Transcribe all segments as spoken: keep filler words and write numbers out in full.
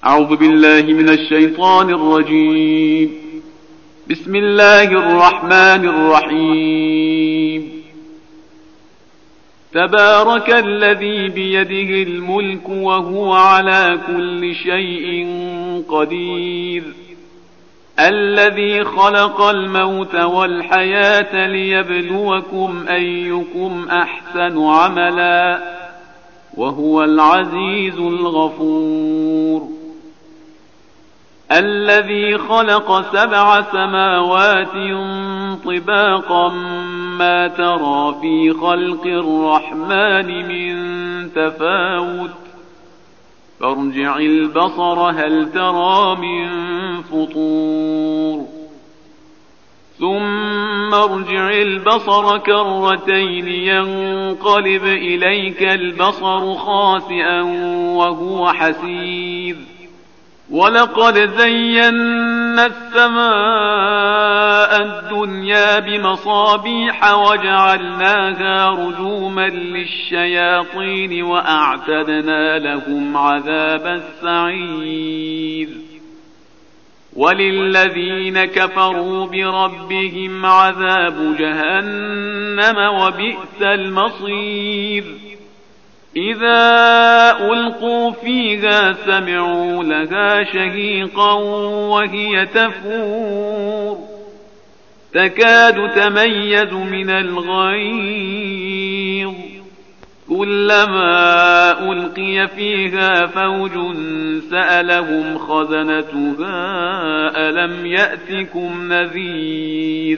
أعوذ بالله من الشيطان الرجيم. بسم الله الرحمن الرحيم. تبارك الذي بيده الملك وهو على كل شيء قدير، الذي خلق الموت والحياة ليبلوكم أيكم أحسن عملا، وهو العزيز الغفور. الذي خلق سبع سماوات طباقا ما ترى في خلق الرحمن من تفاوت، فارجع البصر هل ترى من فطور، ثم ارجع البصر كرتين ينقلب إليك البصر خاسئا وهو حسير. ولقد زينا السماء الدنيا بمصابيح وجعلناها رجوما للشياطين وأعتدنا لهم عذاب السعير. وللذين كفروا بربهم عذاب جهنم وبئس المصير. إذا ألقوا فيها سمعوا لها شهيقا وهي تفور، تكاد تميز من الغيظ، كلما ألقي فيها فوج سألهم خزنتها ألم يأتكم نذير؟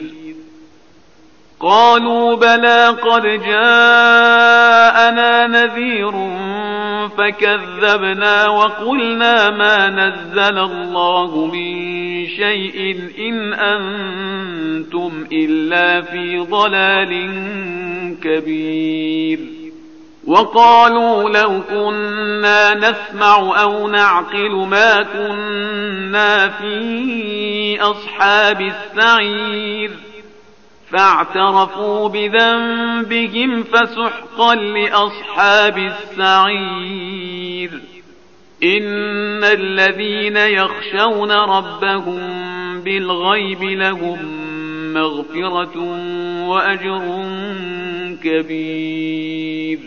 قالوا بلى قد جاءنا نذير فكذبنا وقلنا ما نزل الله من شيء إن أنتم إلا في ضلال كبير. وقالوا لو كنا نسمع أو نعقل ما كنا في أصحاب السعير، فاعترفوا بذنبهم فسحقا لأصحاب السعير. إن الذين يخشون ربهم بالغيب لهم مغفرة وأجر كبير.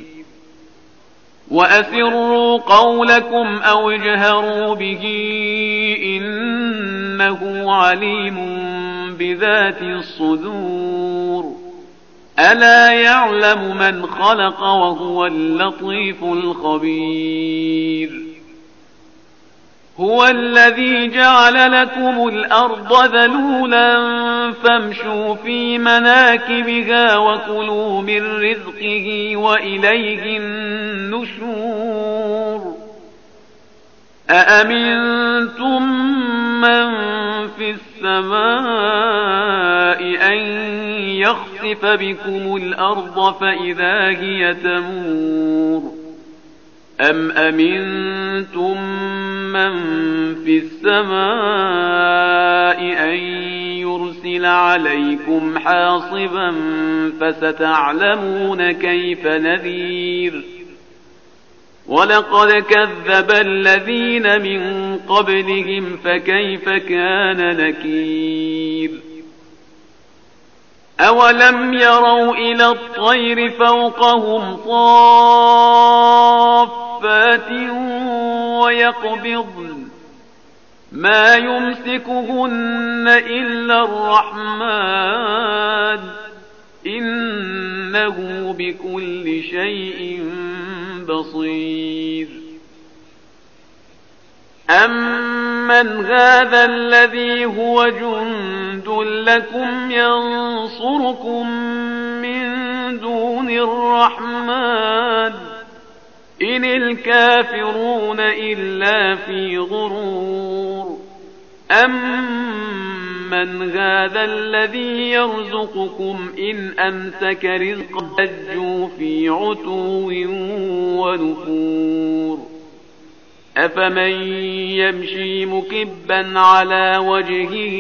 وأسروا قولكم أو اجهروا به إنه عليم بذات الصدور. ألا يعلم من خلق وهو اللطيف الخبير. هو الذي جعل لكم الأرض ذلولا فامشوا في مناكبها وكلوا من رزقه وإليه النشور. أأمنتم من في السماء أن يخسف بكم الأرض فإذا هي تمور، أم أمنتم من في السماء أن يرسل عليكم حاصبا فستعلمون كيف نذير. ولقد كذب الذين من قبلهم فكيف كان نكير. أولم يروا إلى الطير فوقهم صافات ويقبضن ما يمسكهن إلا الرحمن إنه بكل شيء بصير. أمن هذا الذي هو جند لكم ينصركم من دون الرحمن إن الكافرون إلا في غرور. أمن هذا الذي يرزقكم إن أمسك رزقه لجوا في عتو ونفور. أفمن يمشي مكبا على وجهه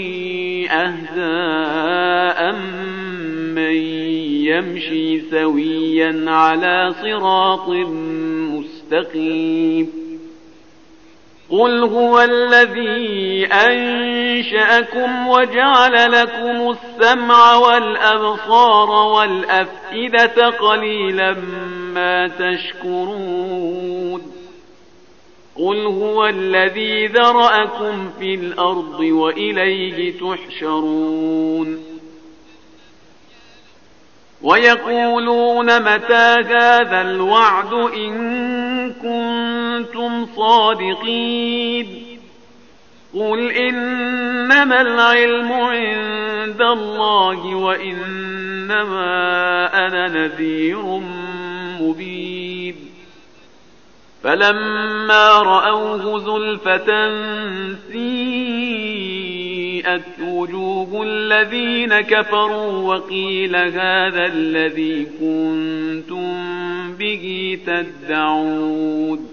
أهدى أمن يمشي سويا على صراط مستقيم. قل هو الذي أنشأكم وجعل لكم السمع والأبصار والأفئدة قليلا ما تشكرون قل هو الذي ذرأكم في الأرض وإليه تحشرون ويقولون متى هذا الوعد إن كنتم صادقين قل إنما العلم عند الله وإنما أنا نذير مبين فلما رأوه زلفة سيئت وجوه الذين كفروا وقيل هذا الذي كنتم به تدعون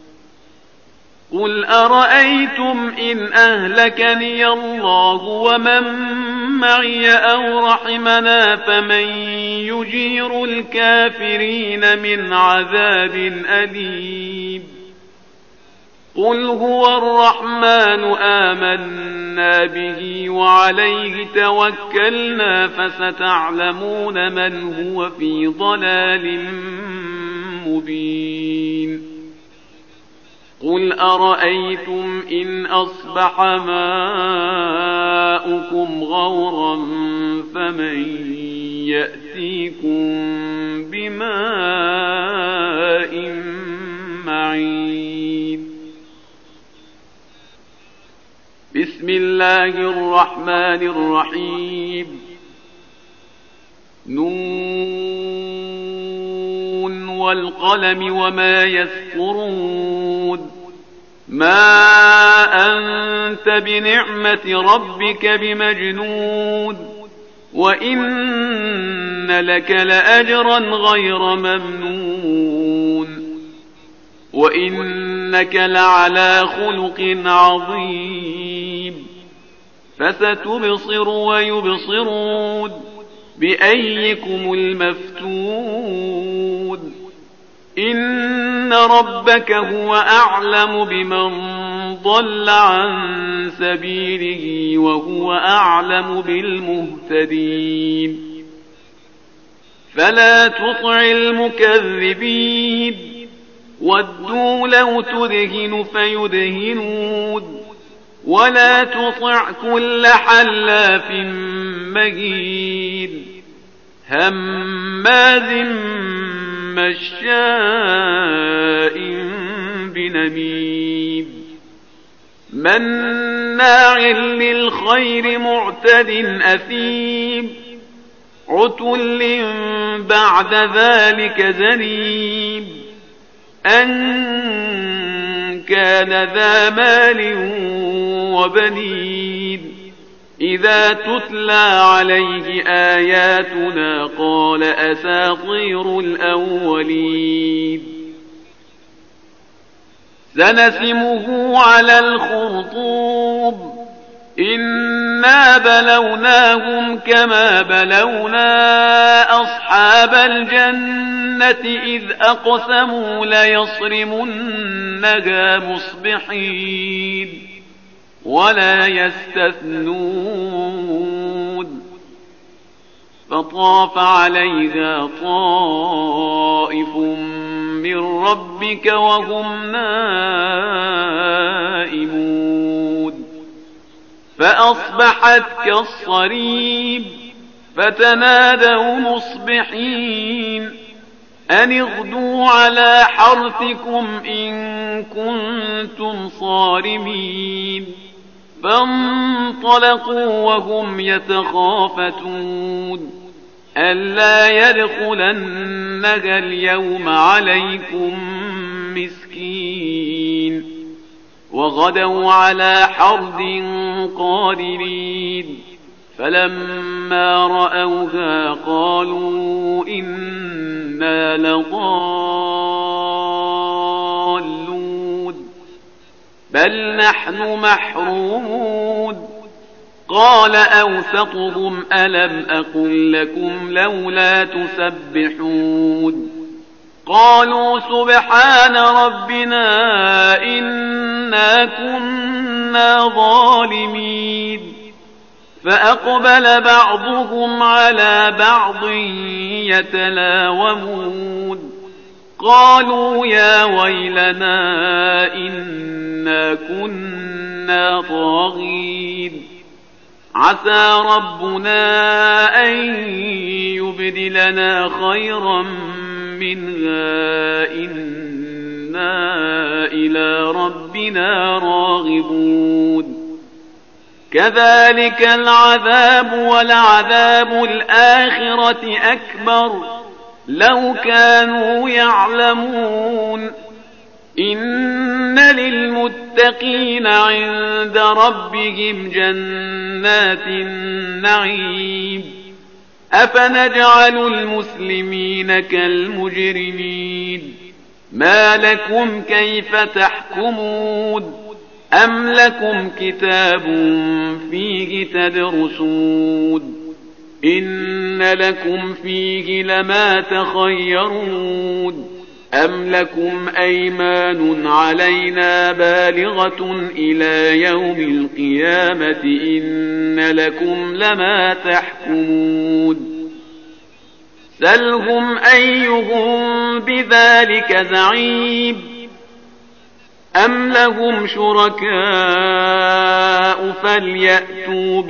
قل أرأيتم إن أهلكني الله ومن معي أو رحمنا فمن يجير الكافرين من عذاب أليم قل هو الرحمن آمنا به وعليه توكلنا فستعلمون من هو في ضلال مبين قل أرأيتم إن أصبح ماؤكم غورا فمن يأتيكم بماء معين بسم الله الرحمن الرحيم نون والقلم وما يسطرون ما أنت بنعمة ربك بمجنون وإن لك لأجرا غير ممنون وإنك لعلى خلق عظيم فستبصر ويبصرون بأيكم المفتون إن ربك هو أعلم بمن ضل عن سبيله وهو أعلم بالمهتدين فلا تطع المكذبين ودوا لو تدهن فيدهنون ولا تطع كل حلاف مهين هماز مشاء بنميم مناع للخير معتد أثيم عتل بعد ذلك زنيم أن كان ذا مال وبنين إذا تتلى عليه آياتنا قال أساطير الأولين سنسمه على الخرطوم إنا بلوناهم كما بلونا أصحاب الجنة إذ أقسموا ليصرمنها مصبحين ولا يستثنون فطاف عليها طائف من ربك وهم نائمون فأصبحت كالصريم فتنادوا مصبحين أن اغدوا على حرثكم إن كنتم صارمين فانطلقوا وهم يتخافتون ألا يدخلنها اليوم عليكم مسكين وغدوا على حرد قادرين فلما رأوها قالوا إنا لضالون بل نحن محرومون قال أوسطهم ألم أقل لكم لولا تسبحون قالوا سبحان ربنا إنا كنا ظالمين فأقبل بعضهم على بعض يتلاومون قالوا يا ويلنا إنا كنا طاغين عسى ربنا أن يبدلنا خيرا منها إنا إلى ربنا راغبون كذلك العذاب ولعذاب الآخرة أكبر لو كانوا يعلمون إن للمتقين عند ربهم جنات النعيم أفنجعل المسلمين كالمجرمين ما لكم كيف تحكمون أم لكم كتاب فيه تدرسون إن لكم فيه لما تخيرون أم لكم أيمان علينا بالغة إلى يوم القيامة إن لكم لما تحكمون سلهم أيهم بذلك زعيم أم لهم شركاء فليأتوا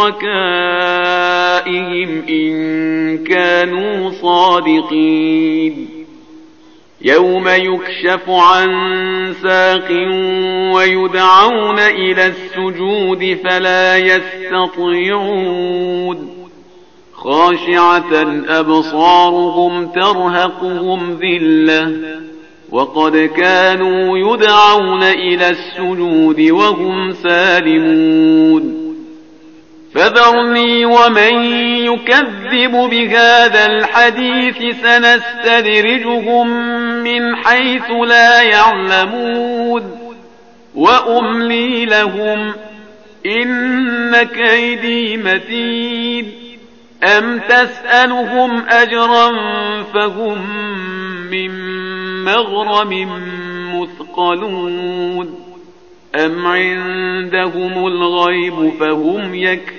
بشركائهم إن كانوا صادقين يوم يكشف عن ساق ويدعون إلى السجود فلا يستطيعون خاشعة أبصارهم ترهقهم ذلة وقد كانوا يدعون إلى السجود وهم سالمون فذرني ومن يكذب بهذا الحديث سنستدرجهم من حيث لا يعلمون وأملي لهم إن كيدي متين أم تسألهم أجرا فهم من مغرم مثقلون أم عندهم الغيب فهم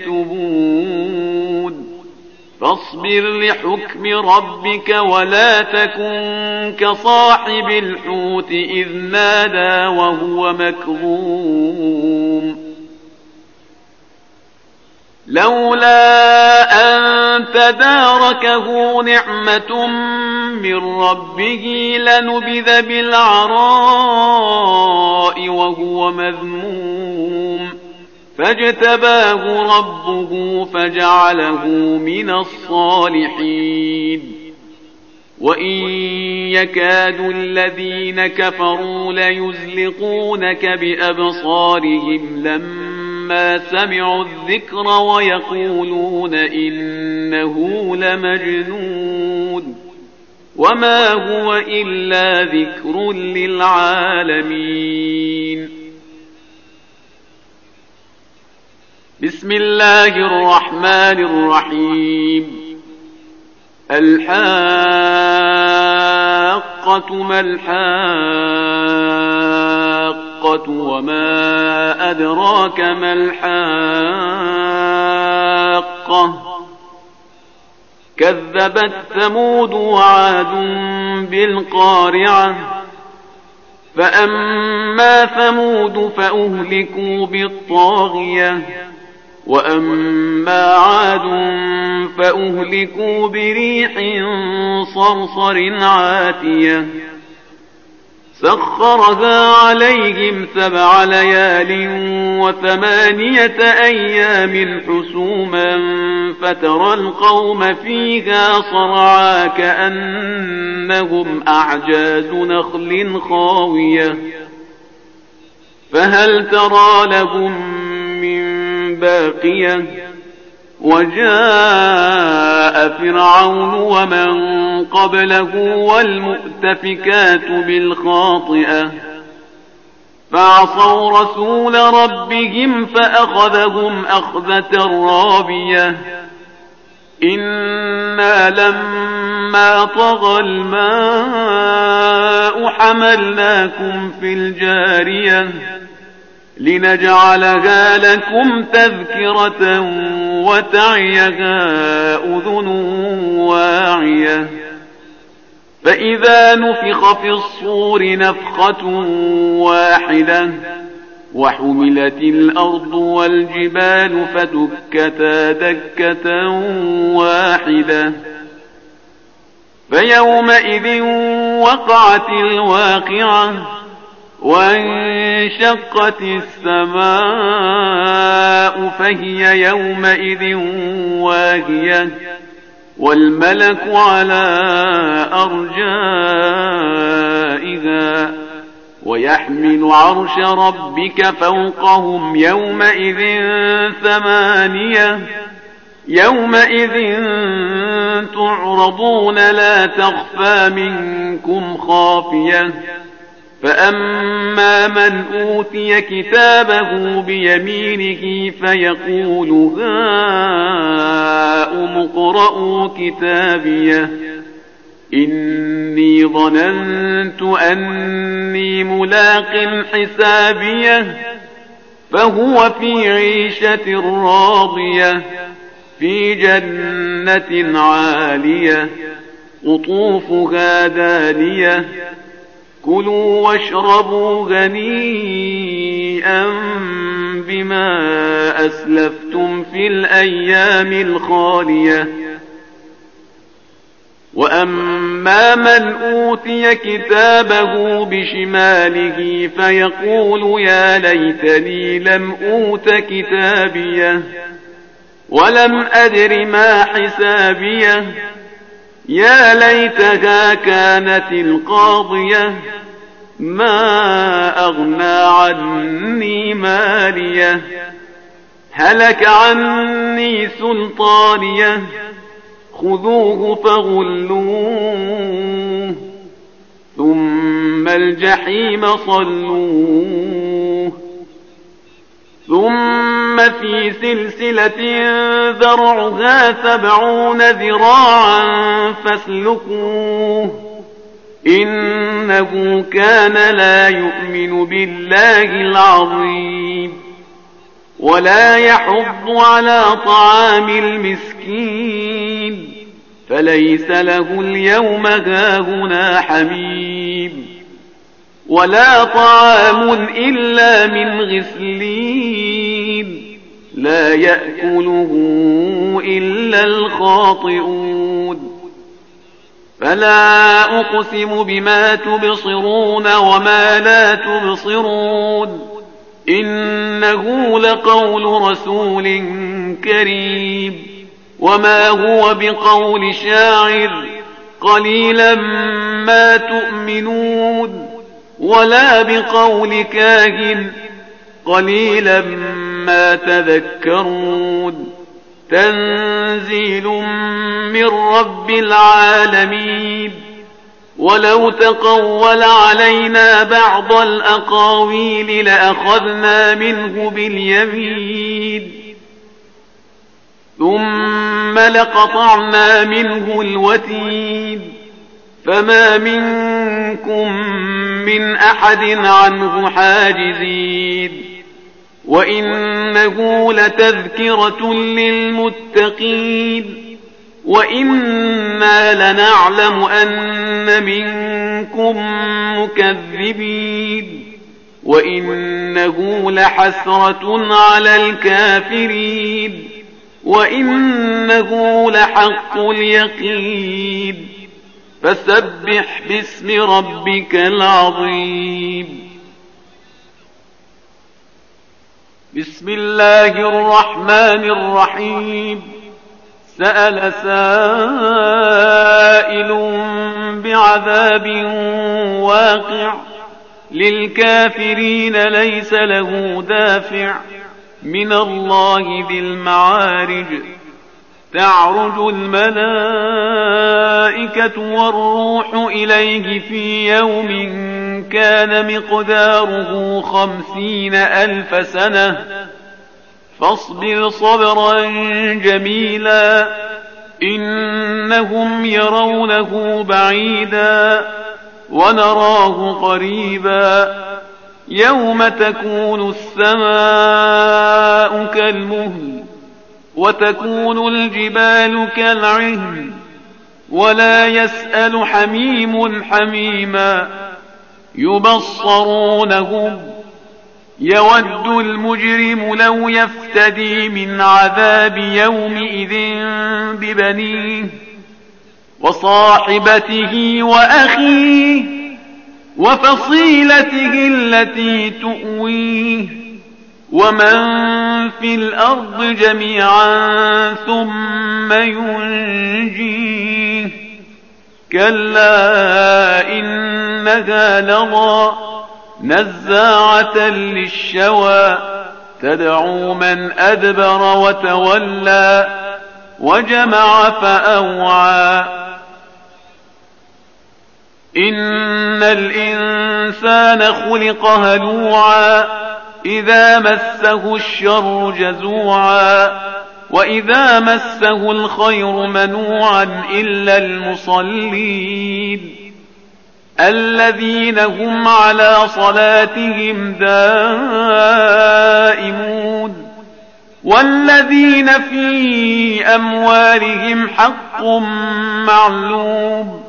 يكتبون فاصبر لحكم ربك ولا تكن كصاحب الحوت إذ نادى وهو مكظوم لولا أن تداركه نعمة من ربه لنبذ بالعراء وهو مذموم فاجتباه ربه فجعله من الصالحين وإن يكاد الذين كفروا ليزلقونك بأبصارهم لما سمعوا الذكر ويقولون إنه لمجنون وما هو إلا ذكر للعالمين بسم الله الرحمن الرحيم الحاقة ما الحاقة وما أدراك ما الحاقة كذبت ثمود وعاد بالقارعة فأما ثمود فأهلكوا بالطاغية وأما عاد فأهلكوا بريح صرصر عاتية سخرها عليهم سبع ليال وثمانية أيام حسوما فترى القوم فيها صرعا كأنهم أعجاز نخل خاوية فهل ترى لهم من باقية وجاء فرعون ومن قبله والمؤتفكات بالخاطئة فعصوا رسول ربهم فأخذهم أخذة رابية إنا لما طغى الماء حملناكم في الجارية لنجعلها لكم تذكرة وتعيها أذن واعية فإذا نفخ في الصور نفخة واحدة وحملت الأرض والجبال فدكتا دكة واحدة فيومئذ وقعت الواقعة وانشقت السماء فهي يومئذ واهية والملك على أرجائها ويحمل عرش ربك فوقهم يومئذ ثمانية يومئذ تعرضون لا تخفى منكم خافية فأما من أوتي كتابه بيمينه فيقول هاؤم اقرءوا كتابيه إني ظننت أني ملاق حسابيه فهو في عيشة راضية في جنة عالية قطوفها دانية كلوا واشربوا هنيئا بما أسلفتم في الأيام الخالية وأما من أوتي كتابه بشماله فيقول يا ليتني لم أوت كتابيه ولم أدر ما حسابيه يا ليتها كانت القاضية ما أغنى عني ماليه هلك عني سلطانيه خذوه فغلوه ثم الجحيم صلوه ثم في سلسلة ذرعها سبعون ذراعا فاسلكوه إنه كان لا يؤمن بالله العظيم ولا يحض على طعام المسكين فليس له اليوم هاهنا حميم ولا طعام إلا من غسلين لا يأكله إلا الخاطئون فلا أقسم بما تبصرون وما لا تبصرون إنه لقول رسول كريم وما هو بقول شاعر قليلا ما تؤمنون ولا بقول كاهن قليلا ما تذكرون تنزيل من رب العالمين ولو تقول علينا بعض الأقاويل لأخذنا منه باليمين ثم لقطعنا منه الوتين فما منكم من أحد عنه حاجزين وإنه لتذكرة للمتقين وإنا لنعلم أن منكم مكذبين وإنه لحسرة على الكافرين وإنه لحق اليقين فسبح باسم ربك العظيم بسم الله الرحمن الرحيم سأل سائل بعذاب واقع للكافرين ليس له دافع من الله ذي المعارج تعرج الملائكة والروح إليه في يوم كان مقداره خمسين ألف سنة فاصبر صبرا جميلا إنهم يرونه بعيدا ونراه قريبا يوم تكون السماء كالمهل وتكون الجبال كالعهن ولا يسأل حميم حميما يبصرونهم يود المجرم لو يفتدي من عذاب يومئذ ببنيه وصاحبته وأخيه وفصيلته التي تؤويه ومن في الأرض جميعا ثم ينجيه كلا إنها لظى نزاعة للشوى تدعو من أدبر وتولى وجمع فأوعى إن الإنسان خلق هلوعا إذا مسه الشر جزوعا وإذا مسه الخير منوعا إلا المصلين الذين هم على صلاتهم دائمون والذين في أموالهم حق معلوم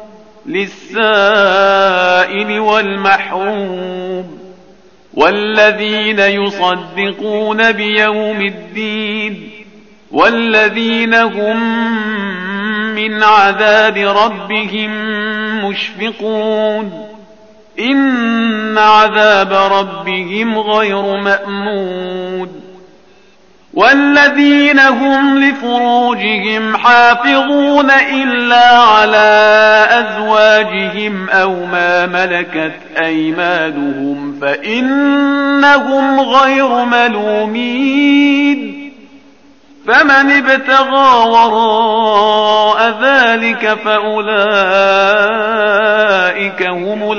للسائل والمحروم والذين يصدقون بيوم الدين والذين هم من عذاب ربهم مشفقون إن عذاب ربهم غير مأمون والذين هم لفروجهم حافظون إلا على أزواجهم أو ما ملكت أيمانهم فإنهم غير ملومين فمن ابتغى وراء ذلك فأولئك هم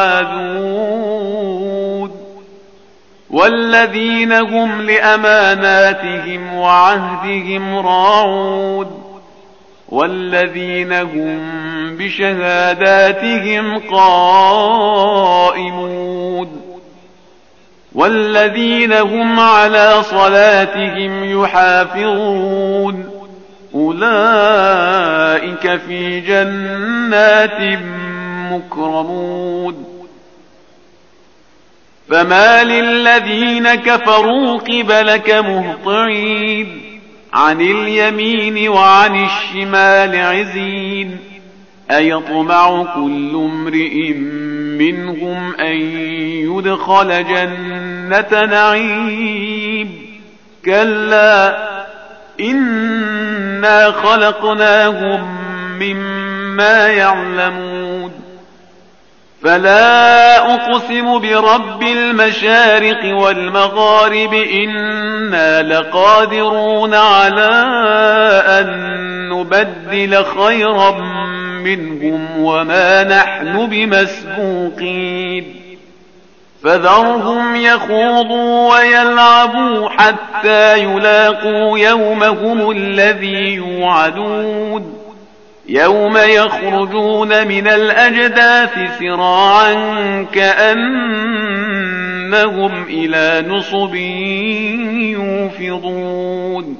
العادون والذين هم لأماناتهم وعهدهم راعون والذين هم بشهاداتهم قائمون والذين هم على صلاتهم يحافظون أولئك في جنات مكرمون فما للذين كفروا قبلك مهطعين عن اليمين وعن الشمال عزين أيطمع كل امرئ منهم أن يدخل جنة نعيم كلا إنا خلقناهم مما يعلمون فلا أقسم برب المشارق والمغارب إنا لقادرون على أن نبدل خيرا منهم وما نحن بمسبوقين فذرهم يخوضوا ويلعبوا حتى يلاقوا يومهم الذي يوعدون يوم يخرجون من الأجداث سراعا كأنهم إلى نصب يوفضون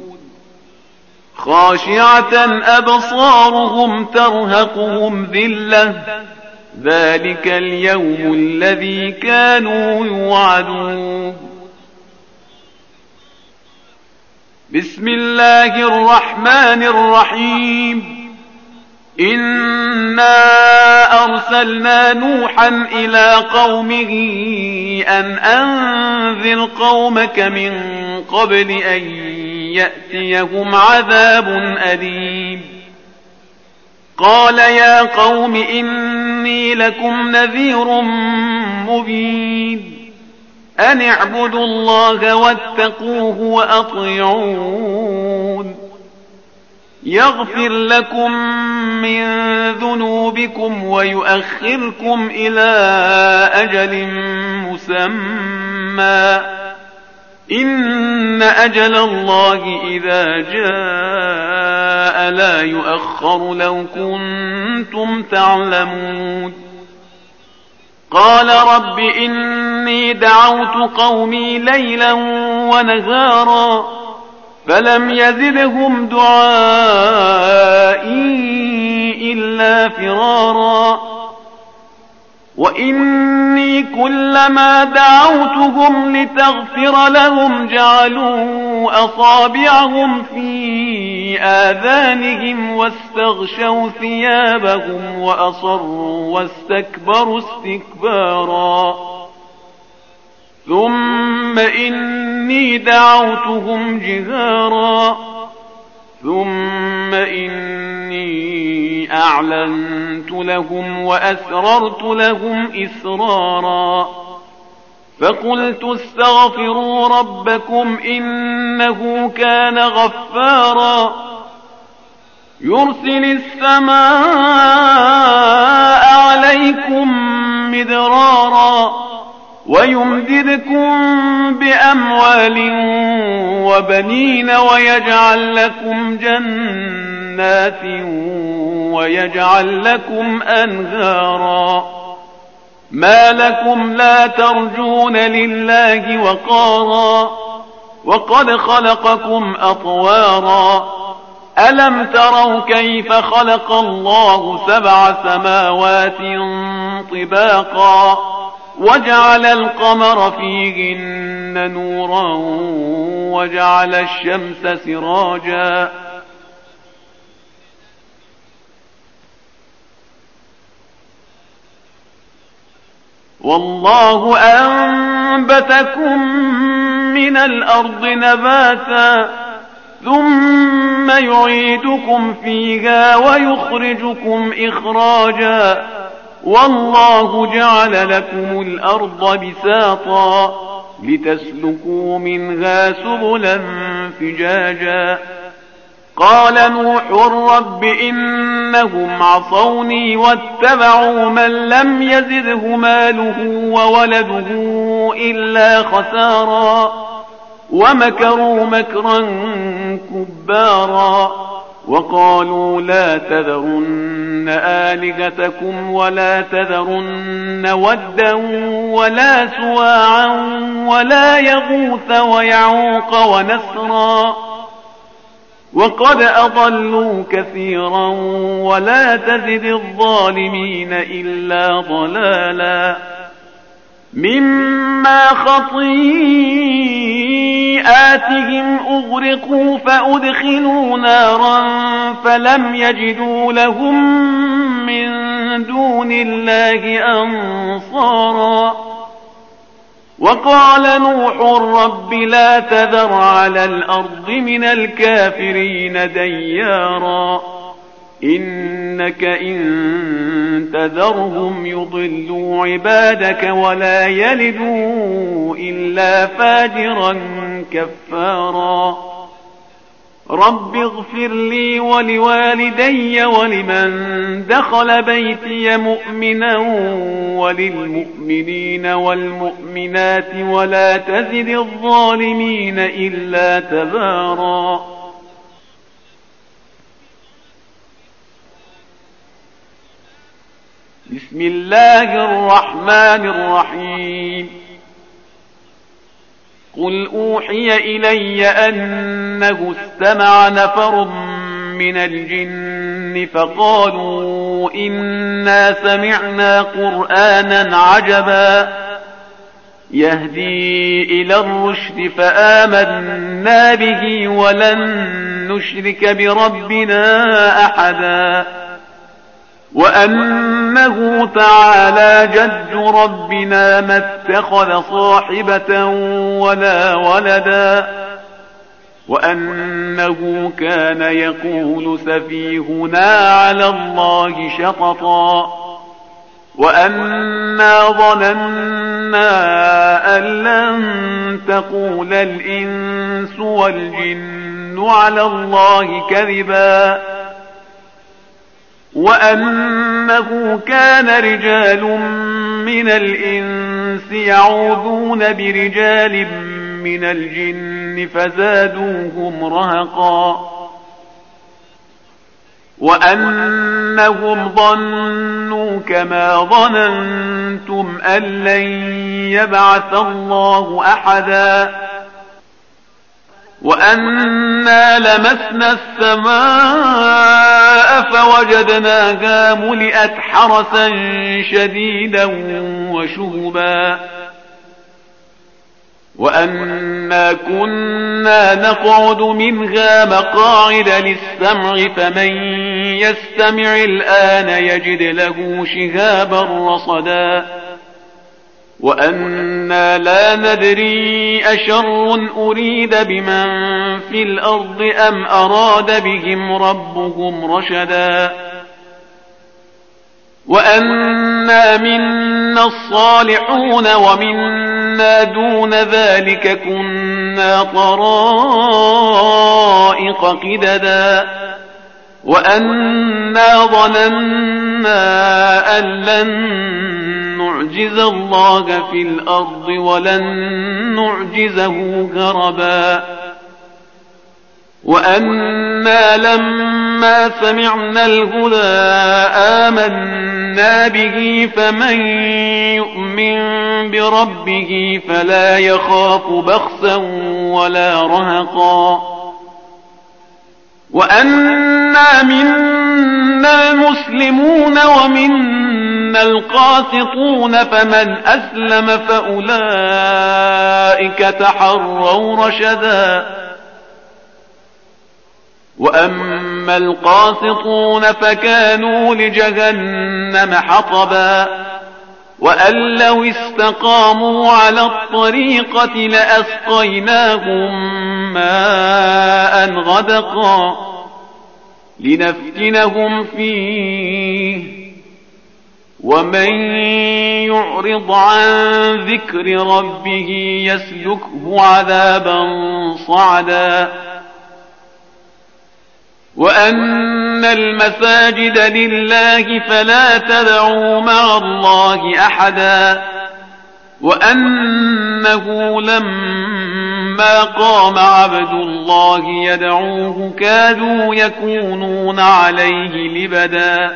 خاشعة أبصارهم ترهقهم ذلة ذلك اليوم الذي كانوا يوعدون بسم الله الرحمن الرحيم إنا أرسلنا نوحا إلى قومه أن أنذر قومك من قبل أن يأتيهم عذاب أليم قال يا قوم إني لكم نذير مبين أن اعبدوا الله واتقوه وأطيعون يغفر لكم من ذنوبكم ويؤخركم إلى أجل مسمى إن إن أجل الله إذا جاء لا يؤخر لو كنتم تعلمون قال رب إني دعوت قومي ليلا ونهارا فلم يزدهم دعائي إلا فرارا وإني كلما دعوتهم لتغفر لهم جعلوا أصابعهم في آذانهم واستغشوا ثيابهم وأصروا واستكبروا استكبارا ثم إني دعوتهم جهارا ثم إني أعلنت لهم وأسررت لهم إسرارا فقلت استغفروا ربكم إنه كان غفارا يرسل السماء عليكم مدرارا ويمددكم بأموال وبنين ويجعل لكم جنات ويجعل لكم أنهارا ما لكم لا ترجون لله وقارا وقد خلقكم أطوارا ألم تروا كيف خلق الله سبع سماوات طباقا وجعل القمر فيهن نورا وجعل الشمس سراجا والله أنبتكم من الأرض نباتا ثم يعيدكم فيها ويخرجكم إخراجا والله جعل لكم الأرض بساطا لتسلكوا منها سبلا فجاجا قال نوح رب إنهم عصوني واتبعوا من لم يزده ماله وولده إلا خسارا ومكروا مكرا كبارا وقالوا لا تذرن آلهتكم ولا تذرن ودا ولا سواعا ولا يغوث ويعوق ونسرا وقد أضلوا كثيرا ولا تزد الظالمين إلا ضلالا مما خطيئاتهم أغرقوا فأدخلوا نارا فلم يجدوا لهم من دون الله أنصارا وقال نوح رب لا تذر على الأرض من الكافرين ديارا إنك إن تذرهم يضلوا عبادك ولا يلدوا إلا فاجرا كفارا رب اغفر لي ولوالدي ولمن دخل بيتي مؤمنا وللمؤمنين والمؤمنات ولا تزد الظالمين إلا تبارا بسم الله الرحمن الرحيم قل أوحي إلي أنه استمع نفر من الجن فقالوا إنا سمعنا قرآنا عجبا يهدي إلى الرشد فآمنا به ولن نشرك بربنا أحدا وأنه تعالى جد ربنا ما اتخذ صاحبة ولا ولدا وأنه كان يقول سفيهنا على الله شططا وأنا ظننا أن لن تقول الإنس والجن على الله كذبا وأنه كان رجال من الإنس يعوذون برجال من الجن فزادوهم رهقا وأنهم ظنوا كما ظننتم أن لن يبعث الله أحدا وأنا لمسنا السماء فوجدناها ملئت حرسا شديدا وشهبا وأنا كنا نقعد منها مقاعد للسمع فمن يستمع الآن يجد له شهابا رصدا وأنا لا ندري أشر أريد بمن في الأرض أم أراد بهم ربهم رشدا وأنا منا الصالحون ومنا دون ذلك كنا طرائق قددا وأنا ظننا أن لن نعجز الله في الأرض ولن نعجزه هربا وأنا لما سمعنا الهدى آمنا به فمن يؤمن بربه فلا يخاف بخسا ولا رهقا وأنا منا المسلمون ومنا القاسطون فمن أسلم فأولئك تحروا رشدا وأما القاسطون فكانوا لجهنم حطبا وأن لو استقاموا على الطريقة لأسقيناهم ماء غدقا لنفتنهم فيه ومن يعرض عن ذكر ربه يسلكه عذابا صعدا وأن المساجد لله فلا تدعوا مع الله أحدا وأنه لما قام عبد الله يدعوه كادوا يكونون عليه لبدا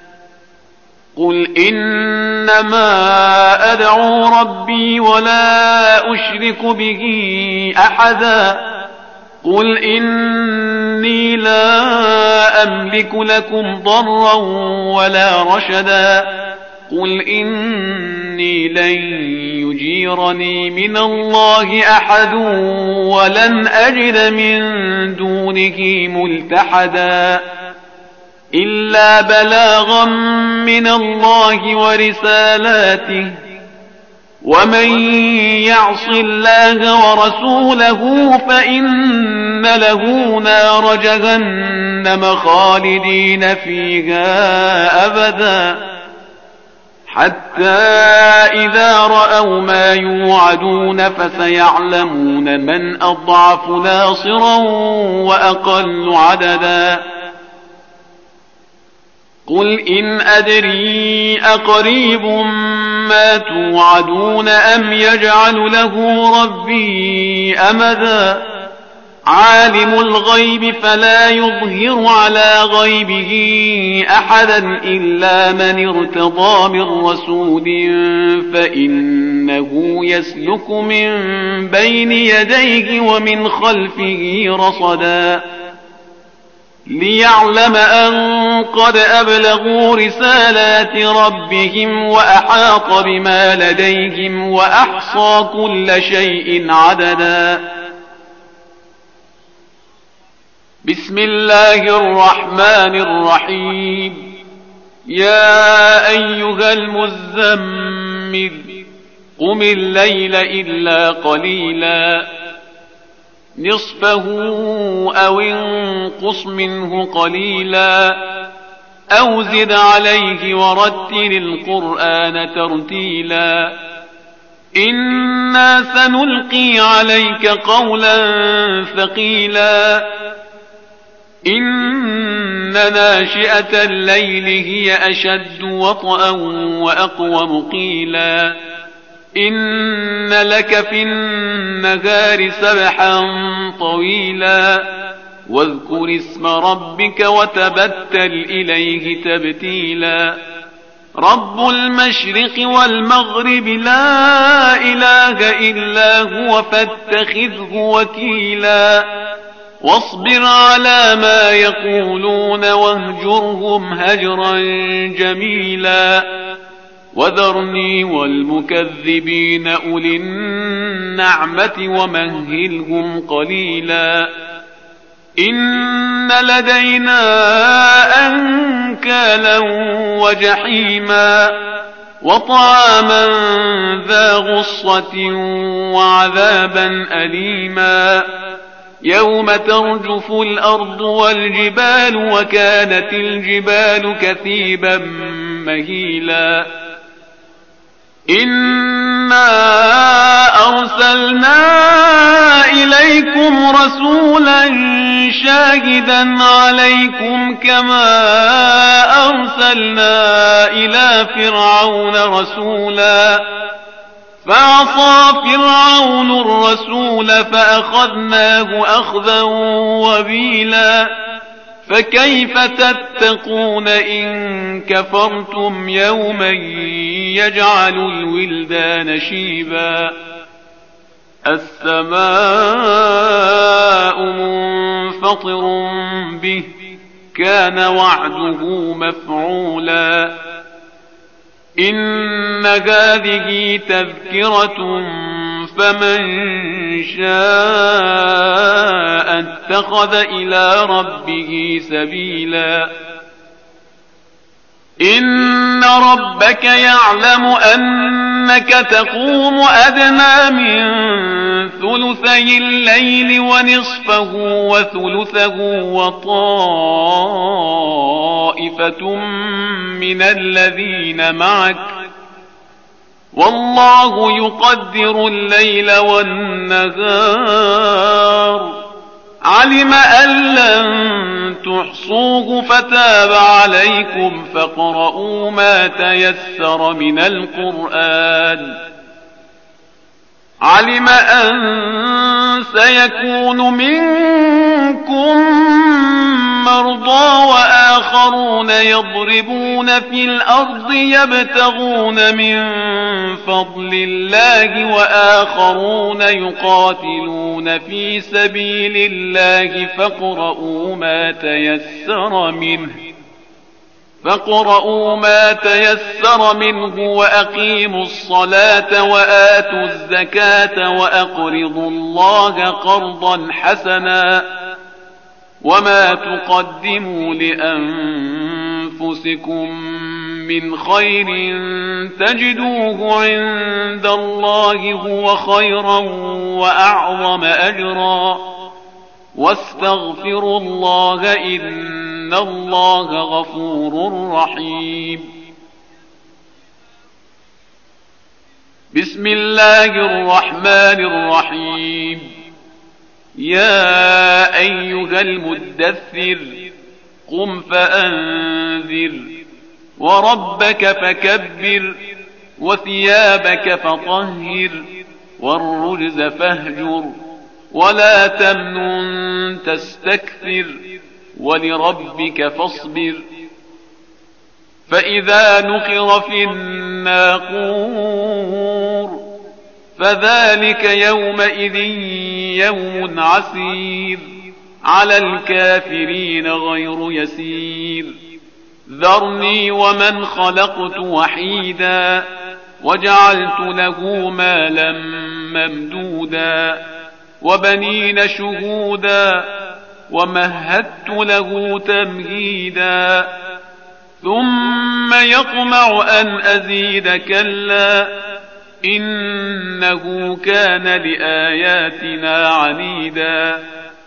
قل إنما أدعو ربي ولا أشرك به أحدا قل إني لا أملك لكم ضرا ولا رشدا قل إني لن يجيرني من الله أحد ولن أجد من دونه ملتحدا إلا بلاغا من الله ورسالاته ومن يعص الله ورسوله فإن له نار جهنم خالدين فيها أبدا حتى إذا رأوا ما يوعدون فسيعلمون من أضعف ناصرا وأقل عددا قل إن أدري أقريب ما توعدون أم يجعل له ربي أمدا عالم الغيب فلا يظهر على غيبه أحدا إلا من ارتضى من رسول فإنه يسلك من بين يديه ومن خلفه رصدا ليعلم أن قد أبلغوا رسالات ربهم وأحاط بما لديهم وأحصى كل شيء عددا بسم الله الرحمن الرحيم يا أيها المزمل قم الليل إلا قليلا نصفه أو انقص منه قليلا أو زد عليه ورتل القرآن ترتيلا إنا سنلقي عليك قولا ثقيلا إن ناشئة الليل هي أشد وطئا وأقوم قيلا إن لك في النهار سبحا طويلا واذكر اسم ربك وتبتل إليه تبتيلا رب المشرق والمغرب لا إله إلا هو فاتخذه وكيلا واصبر على ما يقولون واهجرهم هجرا جميلا وذرني والمكذبين أولي النعمة ومهلهم قليلا إن لدينا أنكالا وجحيما وطعاما ذا غصة وعذابا أليما يوم ترجف الأرض والجبال وكانت الجبال كثيبا مهيلا إنا أرسلنا إليكم رسولا شاهدا عليكم كما أرسلنا إلى فرعون رسولا فعصى فرعون الرسول فأخذناه أخذا وبيلا فكيف تتقون إن كفرتم يوما يجعل الولدان شيبا السماء منفطر به كان وعده مفعولا إن هذه تذكرة فمن شاء اتخذ إلى ربه سبيلا إن ربك يعلم أنك تقوم أدنى من ثلثي الليل ونصفه وثلثه وطائفة من الذين معك والله يقدر الليل والنهار علم أن لن تحصوه فتاب عليكم فاقرؤوا ما تيسر من القرآن علم أن سيكون منكم مرضى وآخرون يضربون في الأرض يبتغون من فضل الله وآخرون يقاتلون في سبيل الله فاقرؤوا ما تيسر منه فاقرؤوا ما تيسر منه وأقيموا الصلاة وآتوا الزكاة وأقرضوا الله قرضا حسنا وما تقدموا لأنفسكم من خير تجدوه عند الله هو خيرا وأعظم أجرا واستغفروا الله إن الله غفور رحيم بسم الله الرحمن الرحيم يا أيها المدثر قم فأنذر وربك فكبر وثيابك فطهر والرجز فاهجر ولا تمنن تستكثر ولربك فاصبر فإذا نقر في الناقور فذلك يومئذ يوم عسير على الكافرين غير يسير ذرني ومن خلقت وحيدا وجعلت له مالا ممدودا وبنين شهودا ومهدت له تمهيدا ثم يطمع أن أزيد كلا إنه كان لآياتنا عنيدا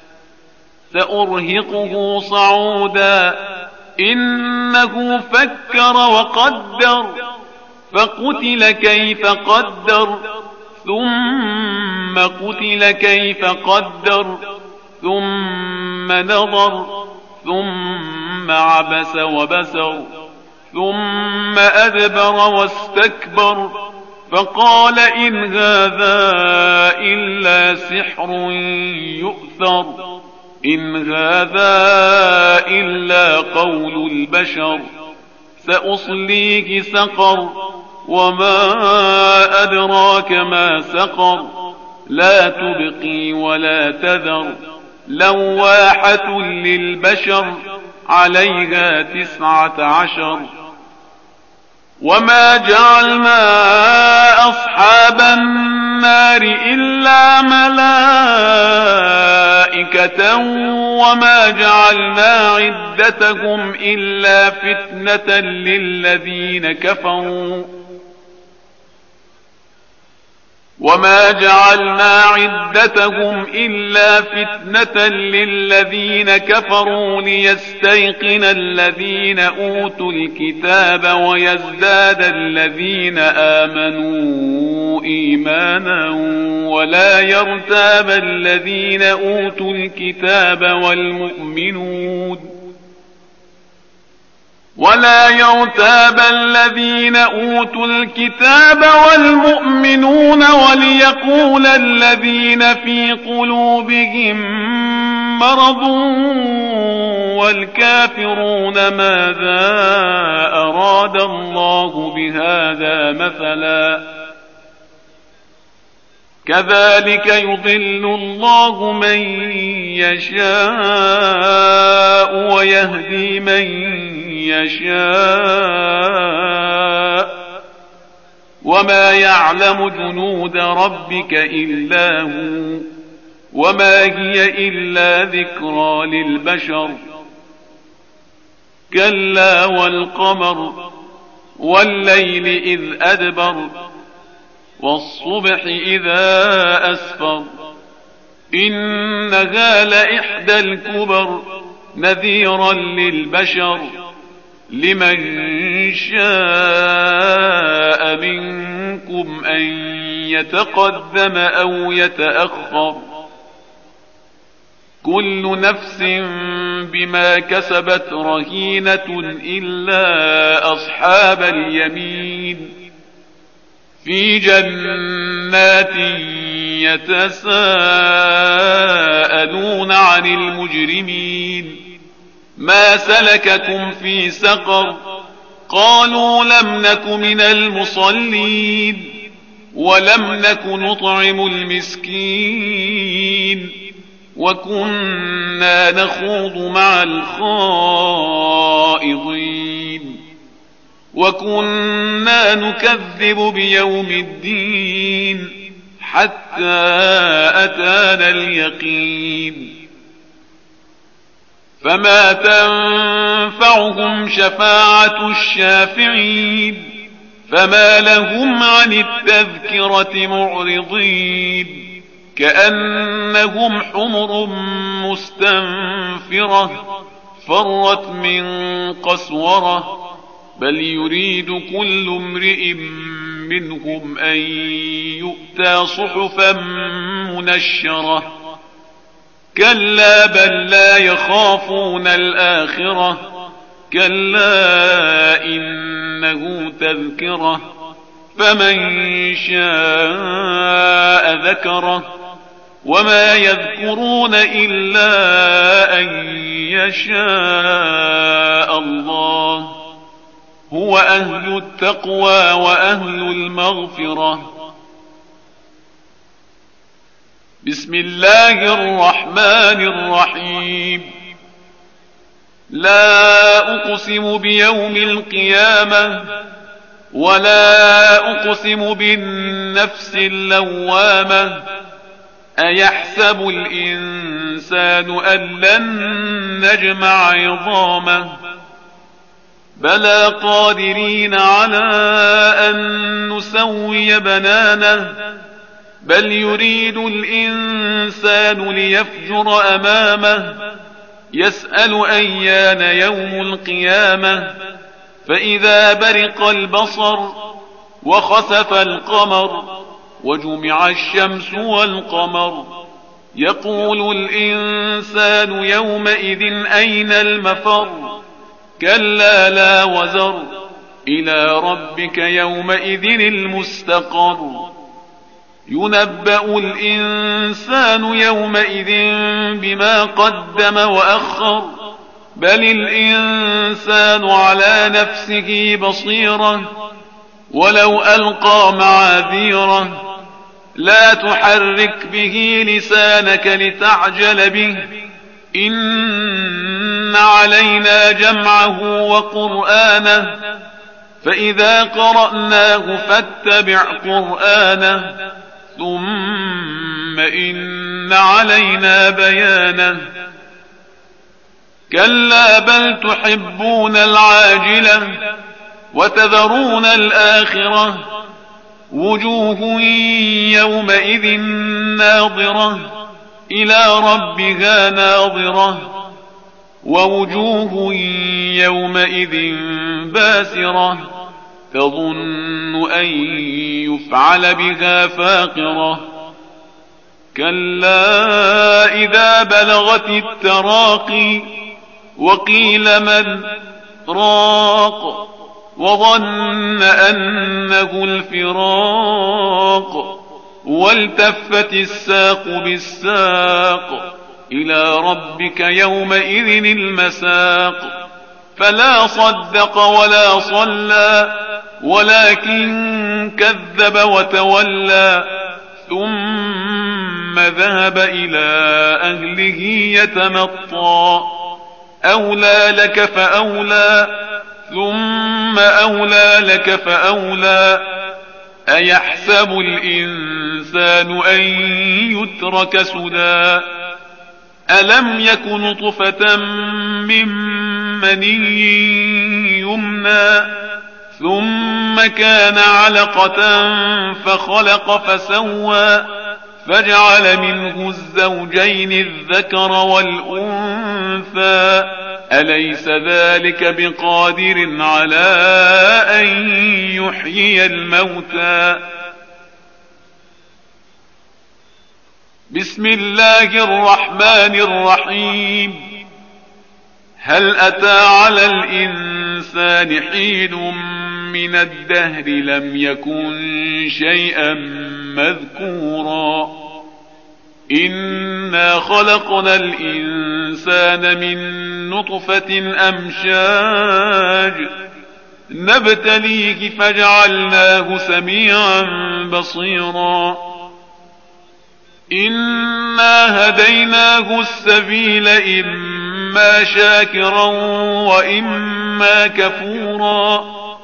سأرهقه صعودا إنه فكر وقدر فقتل كيف قدر ثم قتل كيف قدر ثم نظر ثم عبس وبسر ثم أدبر واستكبر فقال إن هذا إلا سحر يؤثر إن هذا إلا قول البشر سأصليه سقر وما أدراك ما سقر لا تبقي ولا تذر لواحة للبشر عليها تسعة عشر وما جعلنا أصحاب النار إلا ملائكة وما جعلنا عدتهم إلا فتنة للذين كفروا وما جعلنا عدتهم إلا فتنة للذين كفروا ليستيقن الذين أوتوا الكتاب ويزداد الذين آمنوا إيمانا ولا يرتاب الذين أوتوا الكتاب والمؤمنون ولا يرتاب الذين أوتوا الكتاب والمؤمنون وليقول الذين في قلوبهم مرض والكافرون ماذا أراد الله بهذا مثلا كذلك يضل الله من يشاء ويهدي من يشاء وما يعلم جنود ربك إلا هو وما هي إلا ذكرى للبشر كلا والقمر والليل إذ أدبر والصبح إذا أسفر إنها لإحدى الكبر نذيرا للبشر لمن شاء منكم أن يتقدم أو يتأخر كل نفس بما كسبت رهينة إلا أصحاب اليمين في جنات يتساءلون عن المجرمين ما سلككم في سقر قالوا لم نك من المصلين ولم نك نطعم المسكين وكنا نخوض مع الخائضين وكنا نكذب بيوم الدين حتى أتانا اليقين فما تنفعهم شفاعة الشافعين فما لهم عن التذكرة معرضين كأنهم حمر مستنفرة فرت من قسورة بل يريد كل امرئ منهم أن يؤتى صحفا منشرة كلا بل لا يخافون الآخرة كلا إنه تذكرة فمن شاء ذكره وما يذكرون إلا أن يشاء الله هو أهل التقوى وأهل المغفرة. بسم الله الرحمن الرحيم. لا أقسم بيوم القيامة ولا أقسم بالنفس اللوامة أيحسب الإنسان أن لن نجمع عظامه بلى قادرين على أن نسوي بنانه بل يريد الإنسان ليفجر أمامه يسأل أيان يوم القيامة فإذا برق البصر وخسف القمر وجمع الشمس والقمر يقول الإنسان يومئذ أين المفر كلا لا وزر إلى ربك يومئذ المستقر ينبأ الإنسان يومئذ بما قدم وأخر بل الإنسان على نفسه بصيرة ولو ألقى معاذيره لا تحرك به لسانك لتعجل به إن علينا جمعه وقرآنه فإذا قرأناه فاتبع قرآنه ثم إن علينا بيانه كلا بل تحبون العاجلة وتذرون الآخرة وجوه يومئذ ناظرة إلى ربها ناظرة ووجوه يومئذ باسرة تظن أن يفعل بها فاقرة كلا إذا بلغت التراقي وقيل من راق وظن أنه الفراق والتفت الساق بالساق إلى ربك يومئذ المساق فلا صدق ولا صلى ولكن كذب وتولى ثم ذهب إلى أهله يتمطى أولى لك فأولى ثم أولى لك فأولى أيحسب الإنسان أن يترك سدى ألم يك نطفة من مني يمنى ثم كان علقة فخلق فسوى فجعل منه الزوجين الذكر والأنثى أليس ذلك بقادر على أن يحيي الموتى بسم الله الرحمن الرحيم هل أتى على الإنسان حين من الدهر لم يكن شيئا مذكورا إنا خلقنا الإنسان من نطفة أمشاج نبتليه فجعلناه سميعا بصيرا إنا هديناه السبيل إما شاكرا وإما كفورا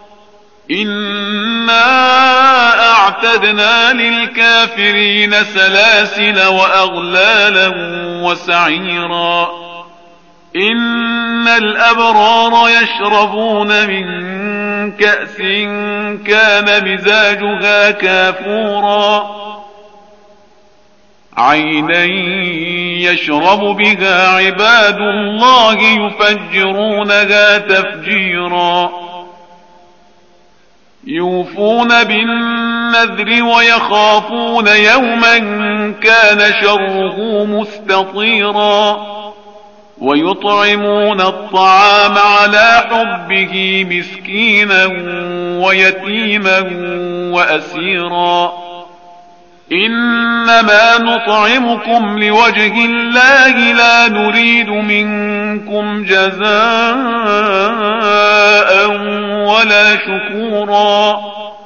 إنا أعتدنا للكافرين سلاسل وأغلالا وسعيرا إن الأبرار يشربون من كأس كان مزاجها كافورا عينا يشرب بها عباد الله يفجرونها تفجيرا يوفون بالنذر ويخافون يوما كان شره مستطيرا ويطعمون الطعام على حبه مسكينا ويتيما وأسيرا إنما نطعمكم لوجه الله لا نريد منكم جزاء ولا شكورا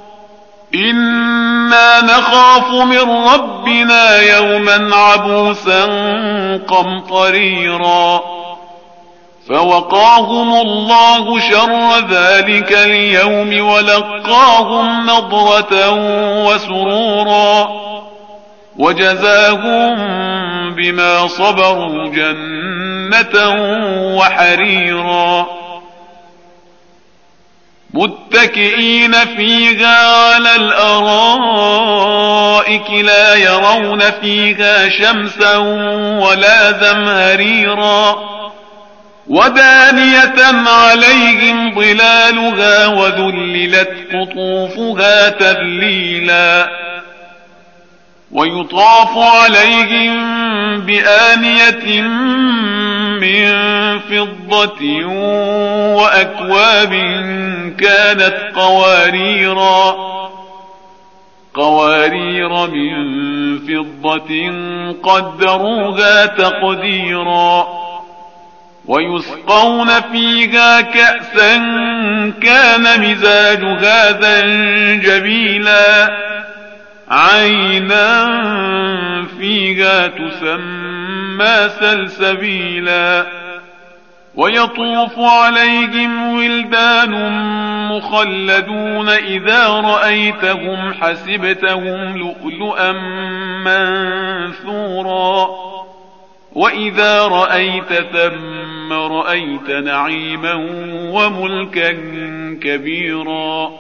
إنا نخاف من ربنا يوما عبوسا قمطريرا فوقاهم الله شر ذلك اليوم ولقاهم نضرة وسرورا وجزاهم بما صبروا جنة وحريرا متكئين فيها على الأرائك لا يرون فيها شمسا ولا زمهريرا ودانية عليهم ظلالها وذللت قطوفها تذليلا ويطاف عليهم بآنية من فضة وأكواب كانت قواريرا قوارير من فضة قدروها تقديرا ويسقون فيها كأسا كان مزاجها زنجبيلا عينا فيها تسمى سلسبيلا ويطوف عليهم ولدان مخلدون إذا رأيتهم حسبتهم لؤلؤا منثورا وإذا رأيت ثم رأيت نعيما وملكا كبيرا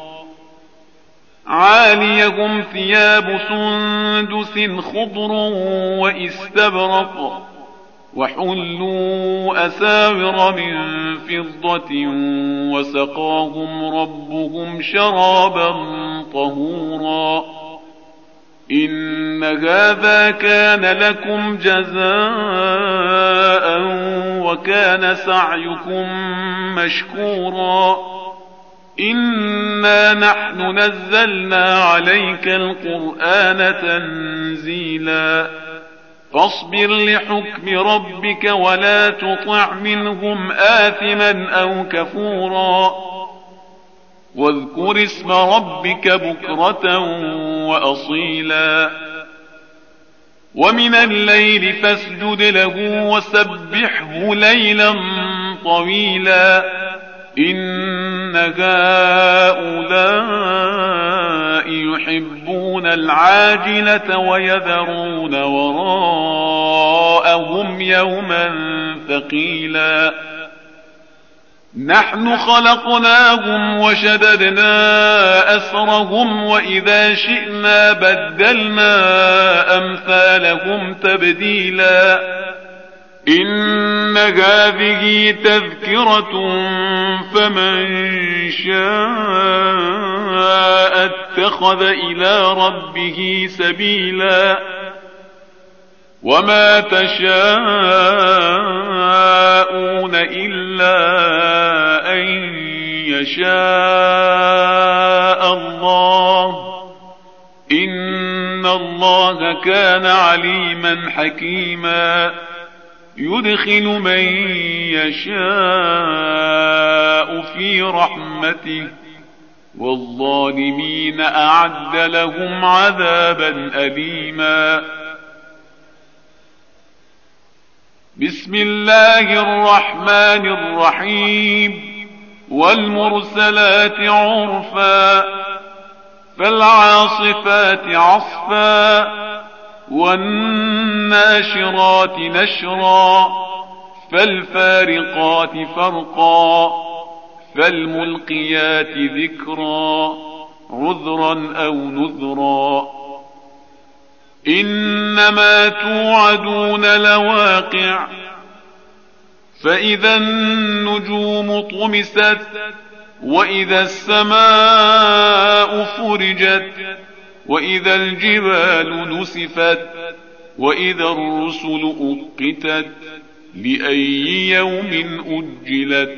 عاليهم ثياب سندس خضر وإستبرق وحلوا أساور من فضة وسقاهم ربهم شرابا طهورا إن هذا كان لكم جزاء وكان سعيكم مشكورا إنا نحن نزلنا عليك القرآن تنزيلا فاصبر لحكم ربك ولا تطع منهم آثما أو كفورا واذكر اسم ربك بكرة وأصيلا ومن الليل فاسجد له وسبحه ليلا طويلا إن هؤلاء يحبون العاجلة ويذرون وراءهم يوما ثقيلا نحن خلقناهم وشددنا أسرهم وإذا شئنا بدلنا أمثالهم تبديلا إن هذه تذكرة فمن شاء اتخذ إلى ربه سبيلا وما تشاءون إلا أن يشاء الله إن الله كان عليما حكيما يدخل من يشاء في رحمته والظالمين أعد لهم عذابا أليما بسم الله الرحمن الرحيم والمرسلات عرفا فالعاصفات عصفا والناشرات نشرا فالفارقات فرقا فالملقيات ذكرا عذرا أو نذرا إنما توعدون لواقع فإذا النجوم طمست وإذا السماء فرجت وإذا الجبال نسفت وإذا الرسل أقتت لأي يوم أجلت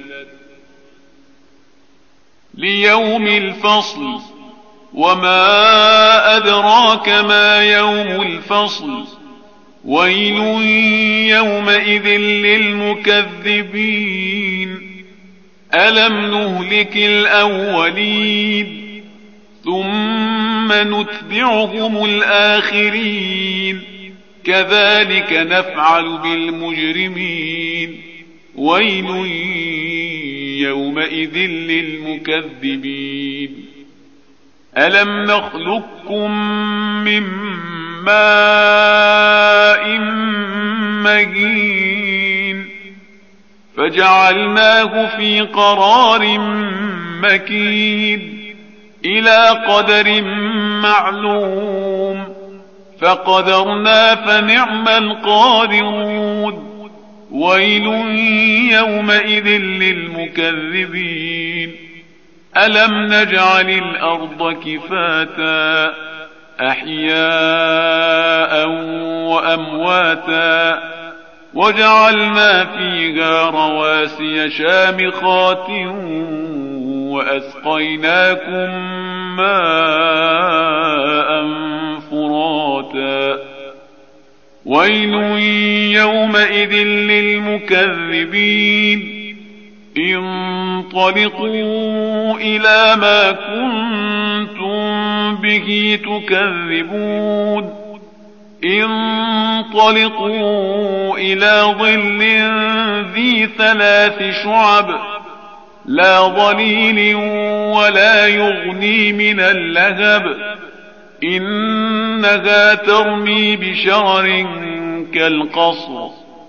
ليوم الفصل وما أدراك ما يوم الفصل ويل يومئذ للمكذبين ألم نهلك الأولين ثم نتبعهم الآخرين كذلك نفعل بالمجرمين ويل يومئذ للمكذبين ألم نخلقكم من ماء مهين فجعلناه في قرار مكين إلى قدر معلوم فقدرنا فنعم القادرون ويل يومئذ للمكذبين ألم نجعل الأرض كفاتا أحياء وأمواتا وجعلنا فيها رواسي شامخات وأسقيناكم ماء فراتا ويل يومئذ للمكذبين انطلقوا إلى ما كنتم به تكذبون انطلقوا إلى ظل ذي ثلاث شعب لا ظليل ولا يغني من اللهب إنها ترمي بشرر كالقصر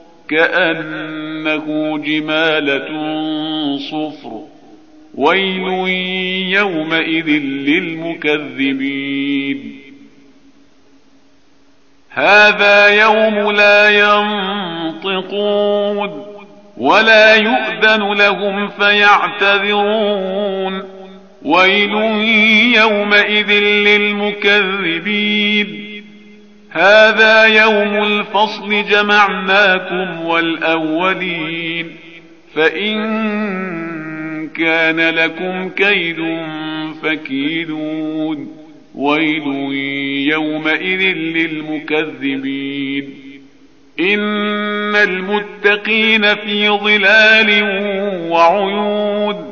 كأنه جمالة صفر ويل يومئذ للمكذبين هذا يوم لا ينطقون ولا يؤذن لهم فيعتذرون ويل يومئذ للمكذبين هذا يوم الفصل جمعناكم والأولين فإن كان لكم كيد فكيدون ويل يومئذ للمكذبين إن المتقين في ظلال وعيون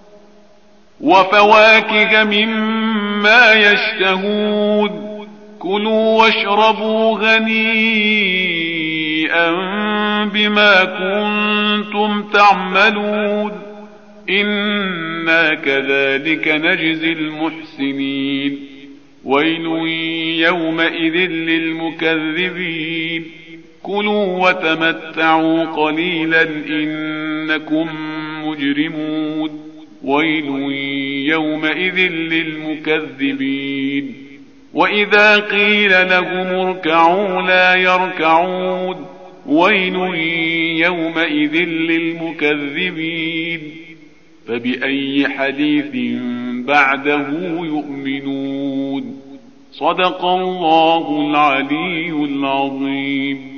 وفواكه مما يشتهون كلوا واشربوا هنيئا بما كنتم تعملون إنا كذلك نجزي المحسنين ويل يومئذ للمكذبين كلوا وتمتعوا قليلا إنكم مجرمون ويل يومئذ للمكذبين وإذا قيل لهم اركعوا لا يركعون ويل يومئذ للمكذبين فبأي حديث بعده يؤمنون صدق الله العلي العظيم.